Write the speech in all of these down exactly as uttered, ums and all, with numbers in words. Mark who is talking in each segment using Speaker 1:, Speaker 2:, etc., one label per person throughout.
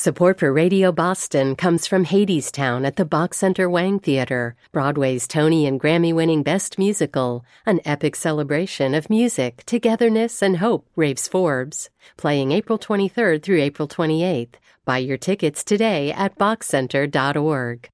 Speaker 1: Support for Radio Boston comes from Hadestown at the Bach Center Wang Theater, Broadway's Tony and Grammy-winning Best Musical, an epic celebration of music, togetherness, and hope, raves Forbes. Playing April twenty-third through April twenty-eighth. Buy your tickets today at bach center dot org.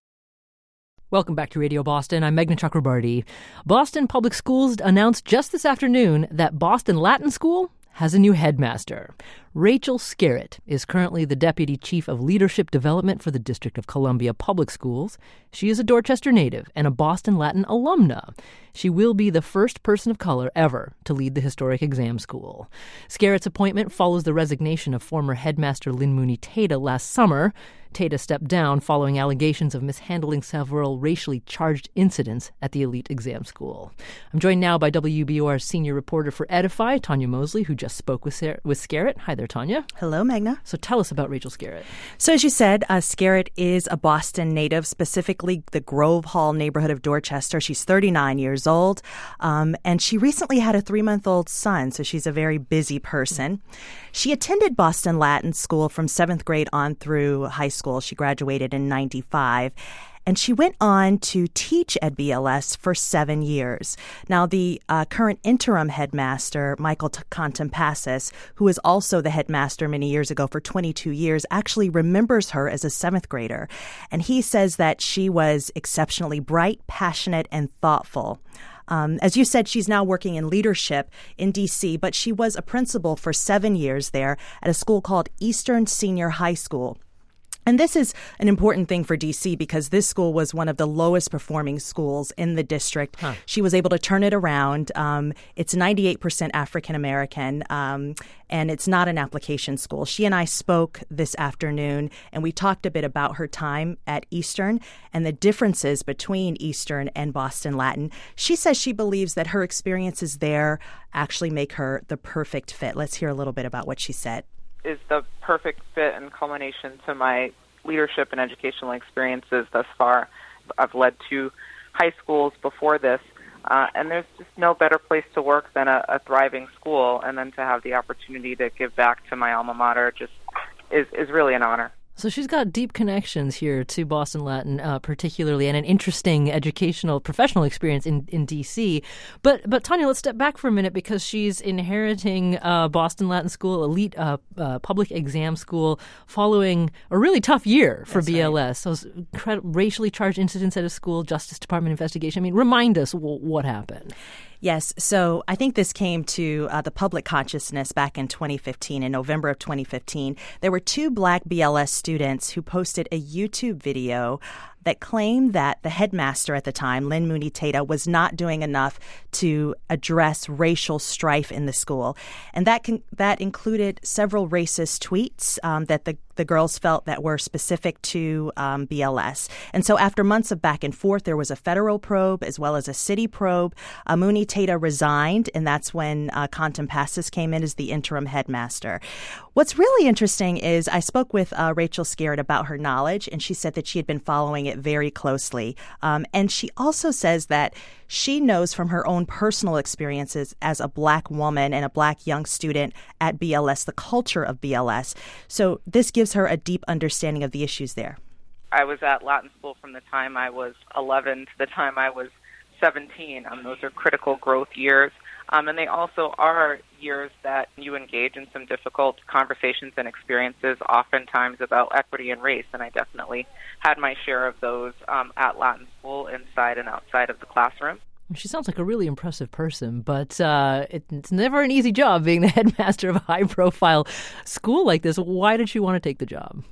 Speaker 2: Welcome back to Radio Boston. I'm Meghna Chakrabarty. Boston Public Schools announced just this afternoon that Boston Latin School has a new headmaster. Rachel Skerritt is currently the Deputy Chief of Leadership Development for the District of Columbia Public Schools. She is a Dorchester native and a Boston Latin alumna. She will be the first person of color ever to lead the historic exam school. Skerritt's appointment follows the resignation of former headmaster Lynn Mooney Tata last summer. Tata stepped down following allegations of mishandling several racially charged incidents at the elite exam school. I'm joined now by W B O R's senior reporter for Edify, Tanya Mosley, who just spoke with, Ser- with Skerritt. Hi there, Tanya.
Speaker 3: Hello, Meghna.
Speaker 2: So tell us about Rachel Skerritt.
Speaker 3: So as you said, uh, Skerritt is a Boston native, specifically the Grove Hall neighborhood of Dorchester. She's thirty-nine years old, um, and she recently had a three-month-old son, so she's a very busy person. She attended Boston Latin School from seventh grade on through high school. She graduated in ninety-five. And she went on to teach at B L S for seven years. Now, the uh, current interim headmaster, Michael Contempasis, who was also the headmaster many years ago for twenty-two years, actually remembers her as a seventh grader. And he says that she was exceptionally bright, passionate, and thoughtful. Um, as you said, she's now working in leadership in D C, but she was a principal for seven years there at a school called Eastern Senior High School. And this is an important thing for D C because this school was one of the lowest performing schools in the district. Huh. She was able to turn it around. Um, it's ninety-eight percent African American, um, and it's not an application school. She and I spoke this afternoon, and we talked a bit about her time at Eastern and the differences between Eastern and Boston Latin. She says she believes that her experiences there actually make her the perfect fit. Let's hear a little bit about what she said.
Speaker 4: Is the perfect fit and culmination to my leadership and educational experiences thus far. I've led two high schools before this, uh, and there's just no better place to work than a, a thriving school, and then to have the opportunity to give back to my alma mater just is, is really an honor.
Speaker 2: So she's got deep connections here to Boston Latin, uh, particularly, and an interesting educational, professional experience in, in D C. But, but Tanya, let's step back for a minute because she's inheriting uh, Boston Latin School, elite uh, uh, public exam school, following a really tough year for That's B L S. Right. Those incred- racially charged incidents at a school, Justice Department investigation. I mean, remind us w- what happened.
Speaker 3: Yes. So I think this came to uh, the public consciousness back in twenty fifteen. In November of twenty fifteen, there were two black B L S students who posted a YouTube video that claimed that the headmaster at the time, Lynn Mooney Tata, was not doing enough to address racial strife in the school. And that can, that included several racist tweets um, that the, the girls felt that were specific to um, B L S. And so after months of back and forth, there was a federal probe as well as a city probe. Uh, Mooney Tata resigned, and that's when uh, Contempasis came in as the interim headmaster. What's really interesting is I spoke with uh, Rachel Skerritt about her knowledge, and she said that she had been following it very closely. Um, and she also says that she knows from her own personal experiences as a black woman and a black young student at B L S, the culture of B L S. So this gives her a deep understanding of the issues there.
Speaker 4: I was at Latin school from the time I was eleven to the time I was seventeen. Um, those are critical growth years. Um, and they also are years that you engage in some difficult conversations and experiences, oftentimes about equity and race. And I definitely had my share of those um, at Latin school, inside and outside of the classroom.
Speaker 2: She sounds like a really impressive person, but uh, it, it's never an easy job being the headmaster of a high-profile school like this. Why did she want to take the job?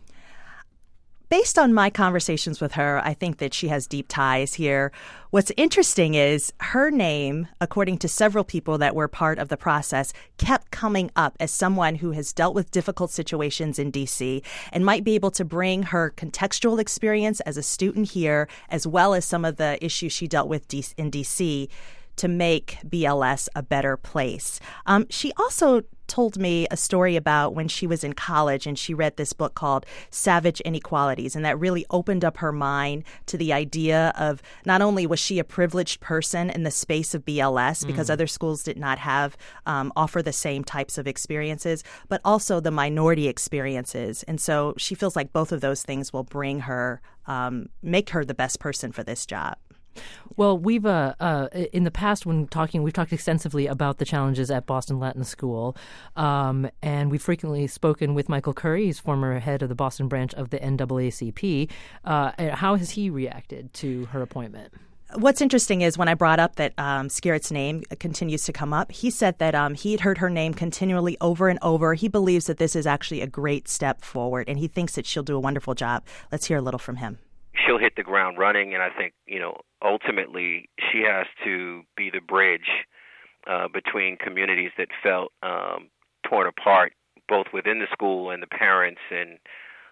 Speaker 3: Based on my conversations with her, I think that she has deep ties here. What's interesting is her name, according to several people that were part of the process, kept coming up as someone who has dealt with difficult situations in D C and might be able to bring her contextual experience as a student here, as well as some of the issues she dealt with in D C, to make B L S a better place. Um, she also told me a story about when she was in college and she read this book called Savage Inequalities, and that really opened up her mind to the idea of not only was she a privileged person in the space of B L S because mm. other schools did not have um, offer the same types of experiences, but also the minority experiences. And so she feels like both of those things will bring her, um, make her the best person for this job.
Speaker 2: Well, we've uh, uh, in the past, when talking, we've talked extensively about the challenges at Boston Latin School, um, and we've frequently spoken with Michael Curry, he's former head of the Boston branch of the N double A C P. Uh, how has he reacted to her appointment?
Speaker 3: What's interesting is when I brought up that um, Skerritt's name continues to come up, he said that um, he'd heard her name continually over and over. He believes that this is actually a great step forward, and he thinks that she'll do a wonderful job. Let's hear a little from him.
Speaker 5: She'll hit the ground running, and I think, you know, ultimately she has to be the bridge uh, between communities that felt um, torn apart, both within the school and the parents and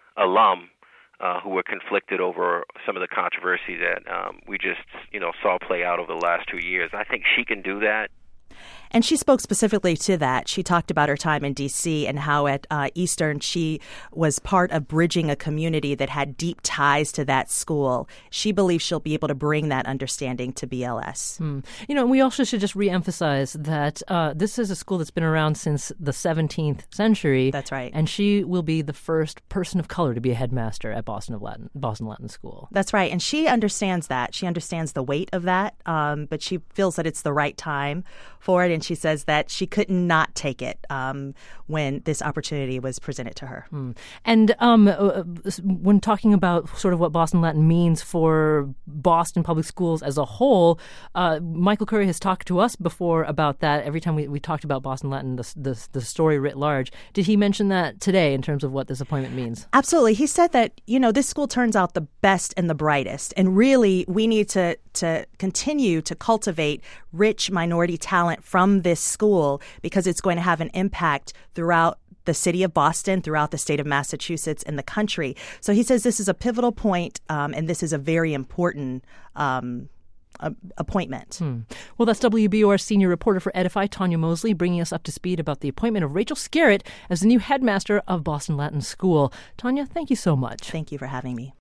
Speaker 5: alum uh, who were conflicted over some of the controversy that um, we just, you know, saw play out over the last two years. I think she can do that.
Speaker 3: And she spoke specifically to that. She talked about her time in D C and how at uh, Eastern she was part of bridging a community that had deep ties to that school. She believes she'll be able to bring that understanding to B L S.
Speaker 2: Hmm. You know, we also should just reemphasize that uh, this is a school that's been around since the seventeenth century.
Speaker 3: That's right.
Speaker 2: And she will be the first person of color to be a headmaster at Boston of Latin, Boston Latin School.
Speaker 3: That's right. And she understands that. She understands the weight of that, um, but she feels that it's the right time for it. And she says that she could not take it um, when this opportunity was presented to her.
Speaker 2: Mm. And um, uh, when talking about sort of what Boston Latin means for Boston public schools as a whole, uh, Michael Curry has talked to us before about that. Every time we, we talked about Boston Latin, the, the, the story writ large. Did he mention that today in terms of what this appointment means?
Speaker 3: Absolutely. He said that, you know, this school turns out the best and the brightest. And really, we need to, to continue to cultivate rich minority talent from this school because it's going to have an impact throughout the city of Boston, throughout the state of Massachusetts, and the country. So he says this is a pivotal point, um, and this is a very important um, a- appointment.
Speaker 2: Hmm. Well, that's W B O R senior reporter for Edify, Tanya Mosley, bringing us up to speed about the appointment of Rachel Skerritt as the new headmaster of Boston Latin School. Tanya, thank you so much.
Speaker 3: Thank you for having me.